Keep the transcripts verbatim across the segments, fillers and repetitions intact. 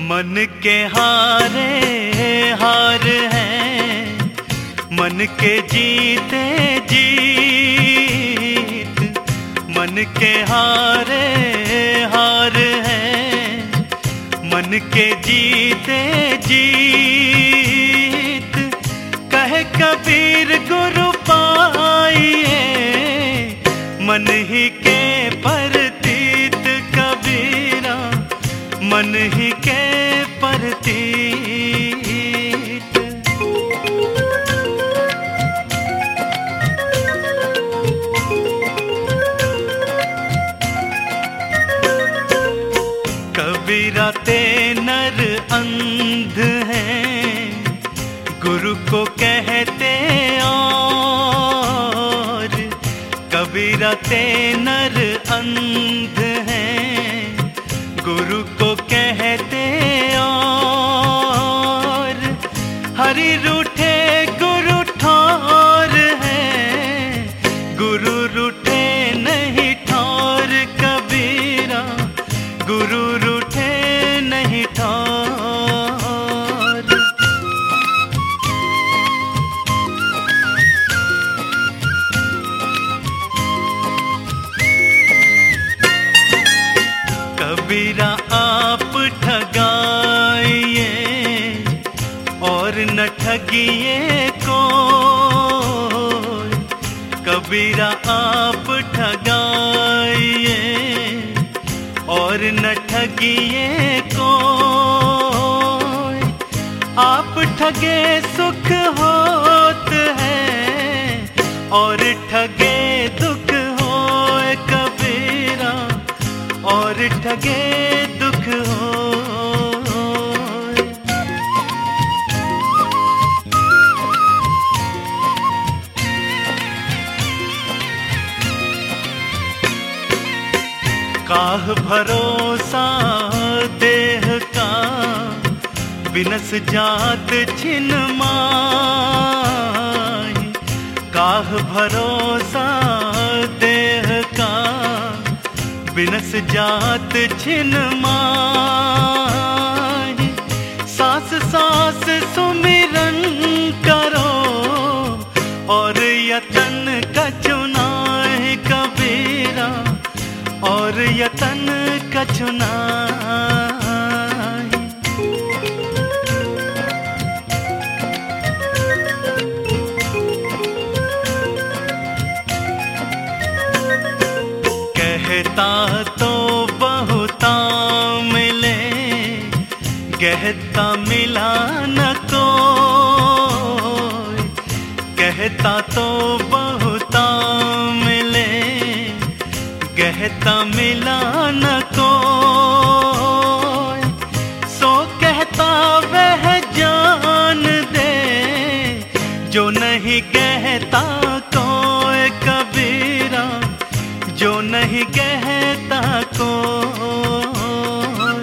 मन के हारे हार हैं, मन के जीते जीत। मन के हारे हार हैं, मन के जीते जीत। कहे कबीर गुरु पाइए, मन ही के परतीत। कबीरा मन ही के परतीत। कबीरा ते नर अंध हैं, गुरु को कहते और। कबीरा ते नर अंध हैं, गुरु को कहते और। हरि रूठे गुरु ठौर हैं, गुरु रूठे नहीं ठौर। कबीरा गुरु रूठे नहीं ठौर। कबीरा आप ठगाइए और न ठगिए कोई। कबीरा आप ठगाइए और न ठगिए कोई। आप ठगे सुख होत है और ठगे दुख होए। कबीरा और ठगे दुख होए। काह भरोसा देह का, बिनस जात छिन माही। काह भरोसा देह का, बिनस जात छिन माही। सांस सांस सुमिरन करो और यतन कछुनाए। कबीरा और यतन कछुनाए। कहता तो बहुता मिले, कहता मिला न कोई। कहता तो बहुता मिले, कहता मिला न कोई। सो कहता वह जान दे, जो नहीं कहता कोई। कबीरा जो नहीं कहता कोई।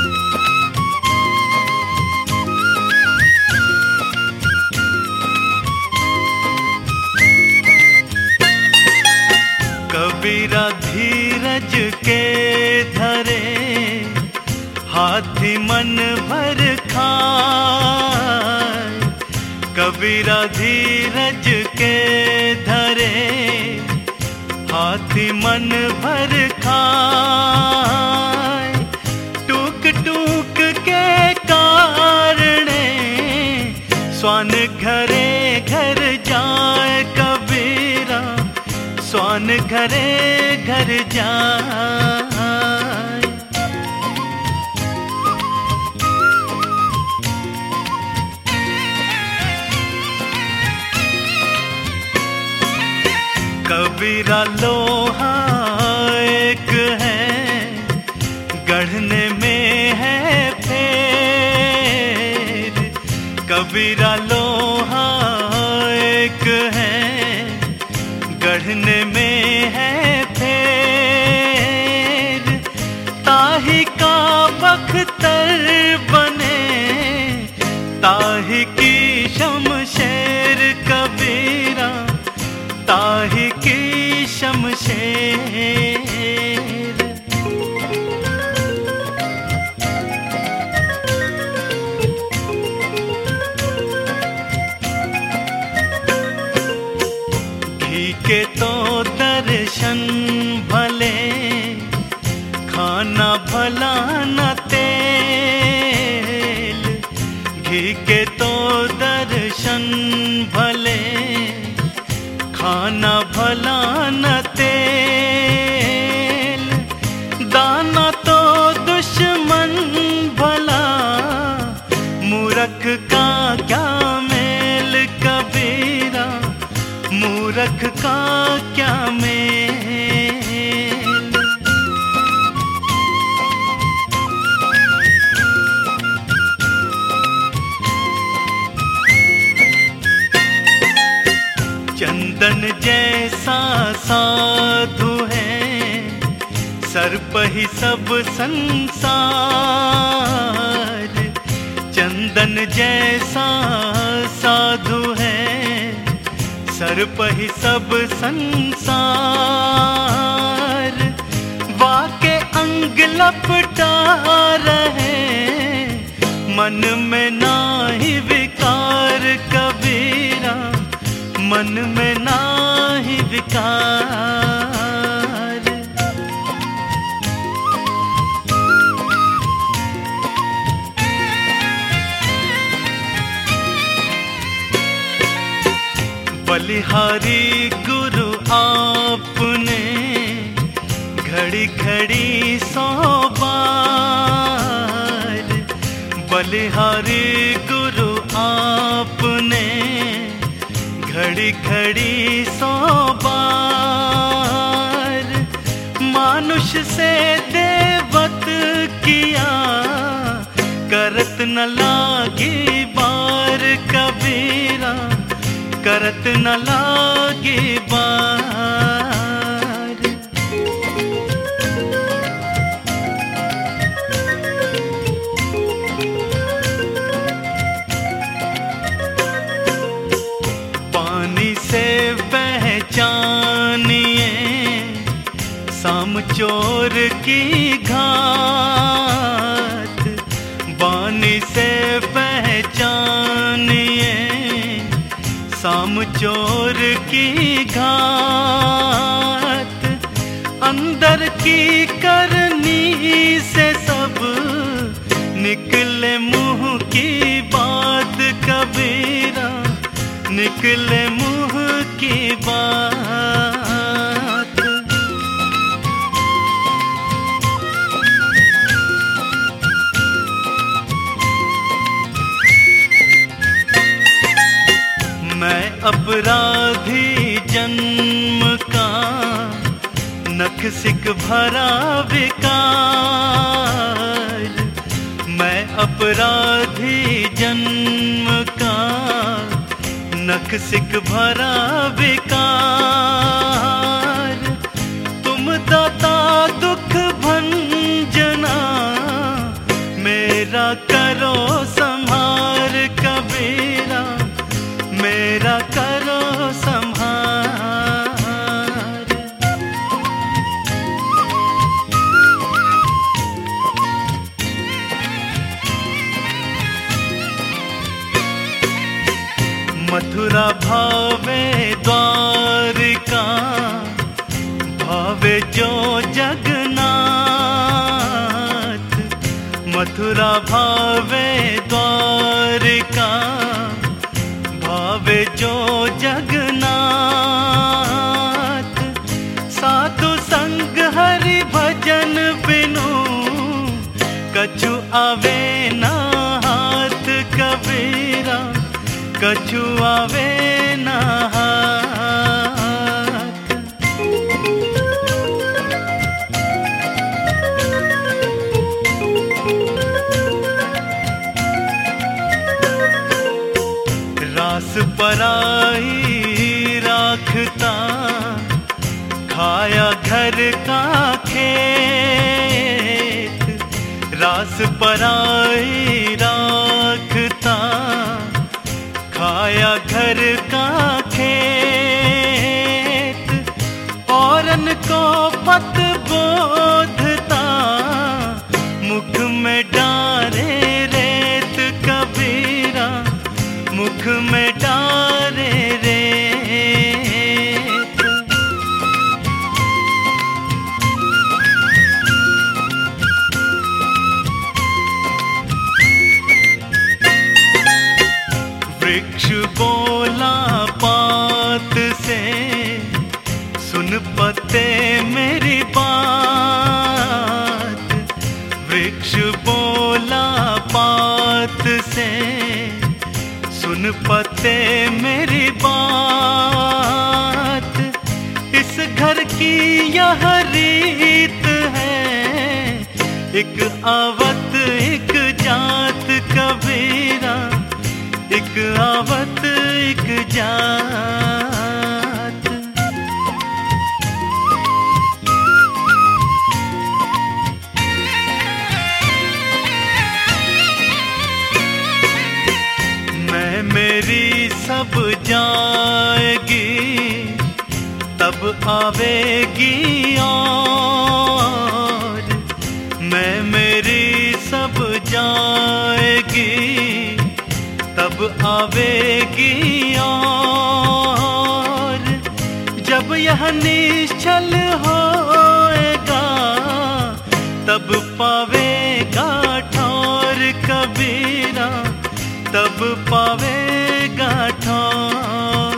कबीरा धीरज के धरे, हाथी मन भर खाए। कबीरा धीरज के धरे, हाथी मन भर खाए। टूक टूक के कारणे, स्वान घरे घर जाए। कबीरा स्वान घरे घर जाए। कबीरा लोहा एक है, गढ़ने में है फेर। कबीरा लोहा एक है, गढ़ने में है फेर। ताही का बख्तर बने, ताही की शमशेर। कबीरा ताही की शमशेर। पही सब संसार, चंदन जैसा साधु है, सर पही सब संसार। वाके अंग लपटा रहे, मन में नाही विकार कबीरा, मन में नाही विकार। बलिहारी गुरु आपने, घड़ी घड़ी सौ बार। बलिहारी गुरु आपने, घड़ी घड़ी सौ बार। मानुष से देवत किया, करत न लागी बार कबीरा, करत न लागी बार। पानी से पहचानिए साम चोर की घात, बानी से पहचानिए साम चोर की घात। अंदर की करनी से सब निकले मुंह की बात कबीरा, निकले मुंह की बात। मैं अपराधी जन्म का, नख सिक भरा विकार। मैं अपराधी जन्म का, नख सिक भरा विकार। तुम दाता दुख भंजना, मेरा करो संहार कबीरा, मेरा करो संहार। मथुरा भावे द्वारिका, भावे जो जगन्नाथ। मथुरा भावे द्वारिका, भावे जो जगन्नाथ। साधु संग हरि भजन बिनु, कछु आवे ना हाथ कबीरा, कछु आवे ना हाथ। रास पराई राखता, खाया घर का खेत। रास पराई राखता, खाया घर का खेत। औरन को पत बोधता, मुख में डारे रेत कबीरा, मुख में डारे रेत। वृक्ष बोला पात से, सुन पते मेरी बात। वृक्ष बोला पात से, सुन पते मेरी बात। इस घर की यह रीत है, एक आवत एक जात कबीरा, एक आवत एक जात। जाएगी तब आवेगी और मैं मेरी सब जाएगी तब आवेगी और जब यह निश्चल होएगा तब पावेगा ठौर कबीरा तब पावेगा ठौर।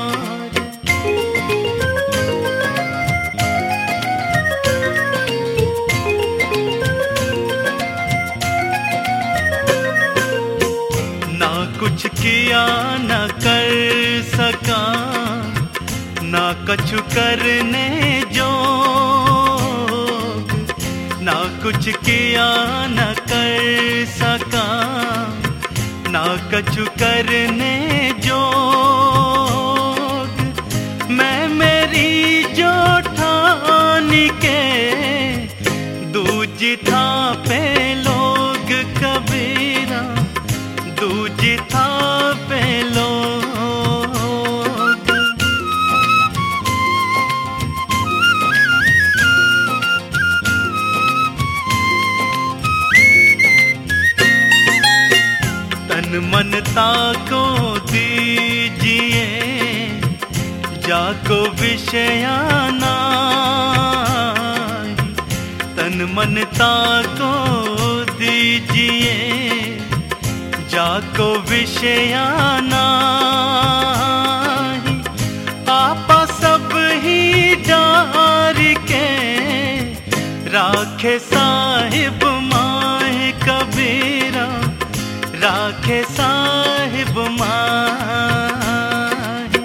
ना कुछ किया न कर सका ना कछु करने जोग ना कुछ किया न कर सका ना कछु करने जोग मैं मेरी जो ठानी के दूजी था पे लोग कबीरा दूजी था पे लोग। तन मन ताको दीजिए जाको विषयाना तन मन ताको दीजिए जाको विषयाना आपा सब ही डार के राखे साहिब माए कबीरा राखे साहिब माए।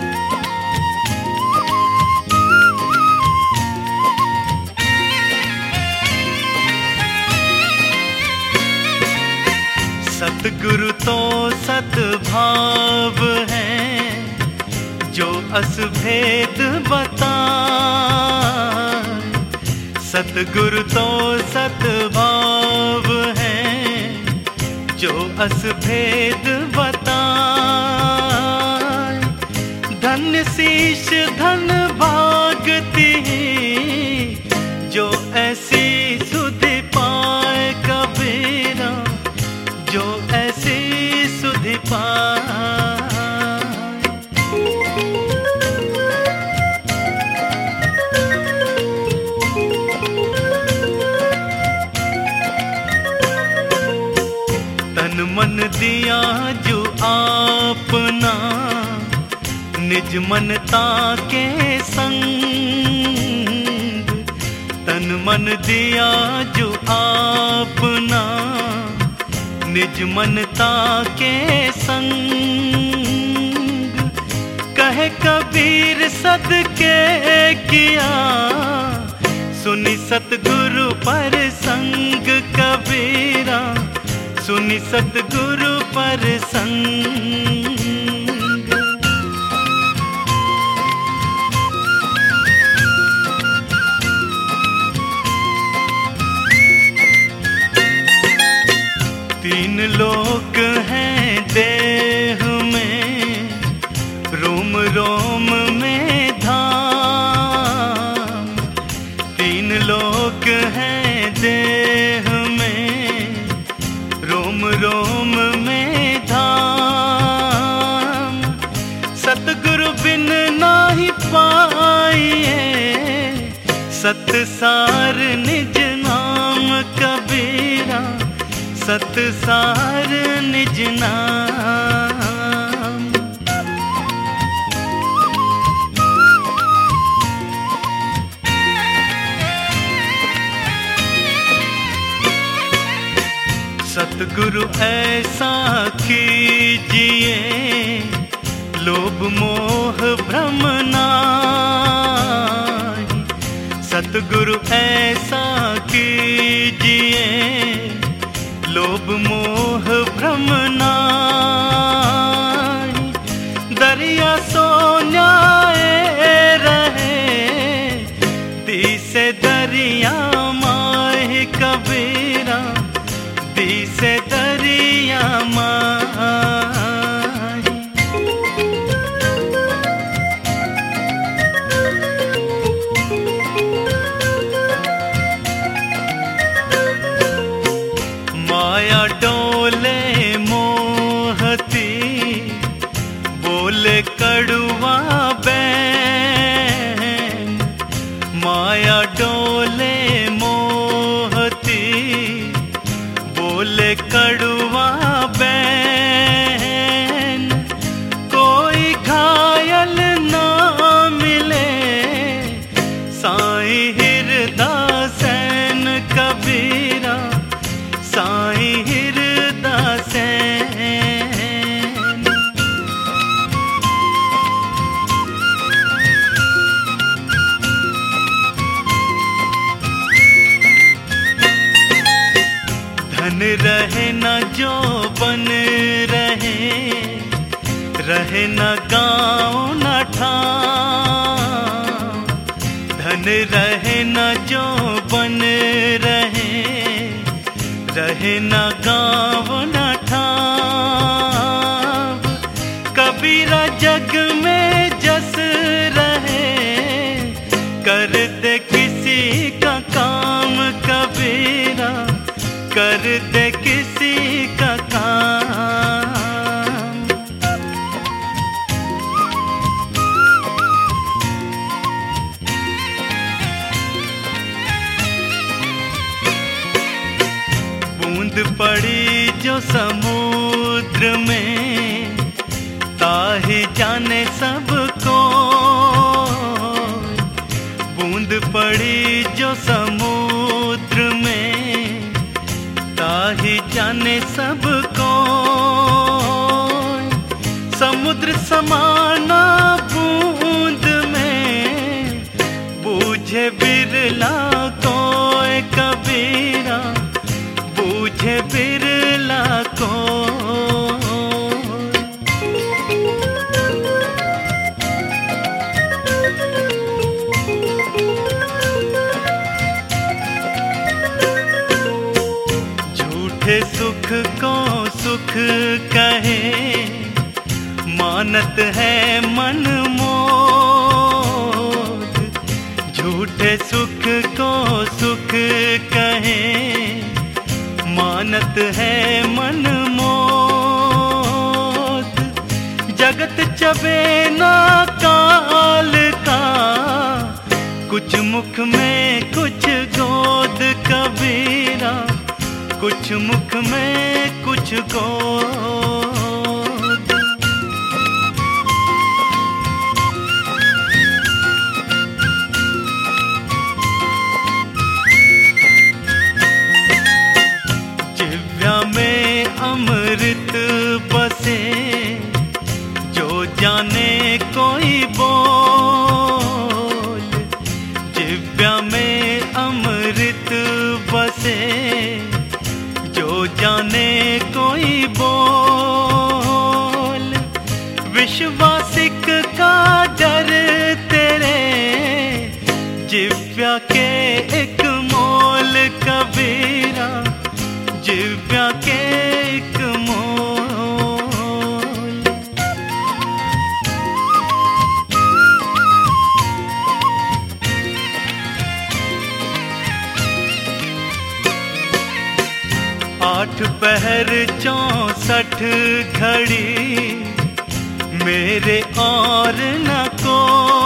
सतगुरु तो सद्भाव है जो असभेद बताए सतगुरु तो सद्भाव है जो असभेद बताए धन्य शीश धन भागती जो ऐसी सुधि पाए कबीरा जो ऐसी सुधि पाए। तन मन दिया जो आपना निज मनता के संग तन मन दिया जो आपना निज मनता के संग कहे कबीर सदके किया सुनी सतगुरु पर संग कबीरा सुनी सतगुरु पर संग। तीन लोक हैं देह में रोम रोम में धाम तीन लोक हैं देह में रोम रोम में धाम सतगुरु बिन नाही पाइए सतसार निज नाम कबीरा सतसार निज नाम। सतगुरु ऐसा कीजिए लोभ मोह भ्रम नाहि सतगुरु ऐसा कीजिए लोभ मोह भ्रम नाहि दरिया सो न्याय रहे दिसे दरिया माहे कबीरा दिसे दरिया माहे। माया डोले मोहती, बोले कड़वा बैन। माया डोले मोहती, बोले कड़वा बैन। कोई घायल ना मिले, साईं हिरदासैन कबीरा, साईं हिरदासैन। धन रहे न जो बन रहे, रहे न गाँव न ठाम। धन रहे न जो बन रहे, रहे न गाँव न ठाम। कबीरा जग में जस रहे, कर दे किसी का काम कबीरा, कर दे किसी का काम। बूंद पड़ी जो समुद्र में, ताही जाने सबको। बूंद पड़ी जो समुद्र में, ताही जाने सबको। समुद्र समाना बूंद में, बूझे बिरला कोई कबीरा, बूझे बिरला को। झूठे सुख को सुख कहे, मानत है मन मोद। झूठे सुख को सुख कहे, मानत है मन मोद। जगत चबे ना काल का, कुछ मुख में कुछ गोद कबीरा, कुछ मुख में कुछ गोद। जिव्या में अमृत बसे, जो जाने कोई बोल। जिव्या में अमृत बसे, जो जाने कोई बोल। विश्वासिक का डर तेरे, जिव्या के एक मोल कबीरा, जिव्या के एक मोल। आठ पहर चौसठ घड़ी, मेरे और न को।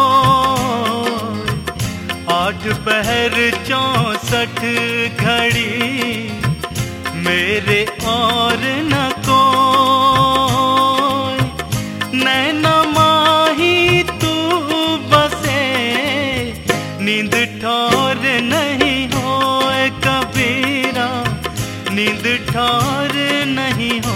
आठ पहर चौसठ घड़ी, मेरे और न को। नैना माही तू बसे, नींद ठौर नहीं होए कबीरा, नींद ठौर नहीं हो।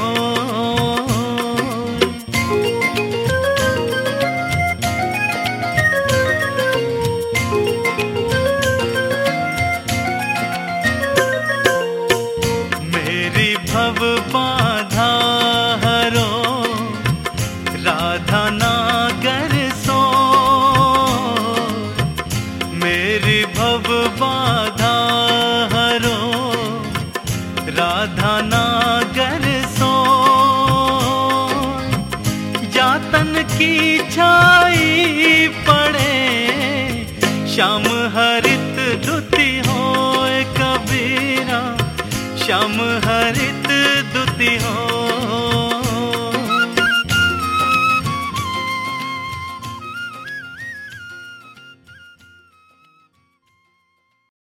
मेरी भव बाधा हरो, राधा नागर सो। मेरी भव बाधा हरो, राधा नागर सो। जातन की छाई पड़े, श्याम हरित दुति होए कबीरा, श्याम हरित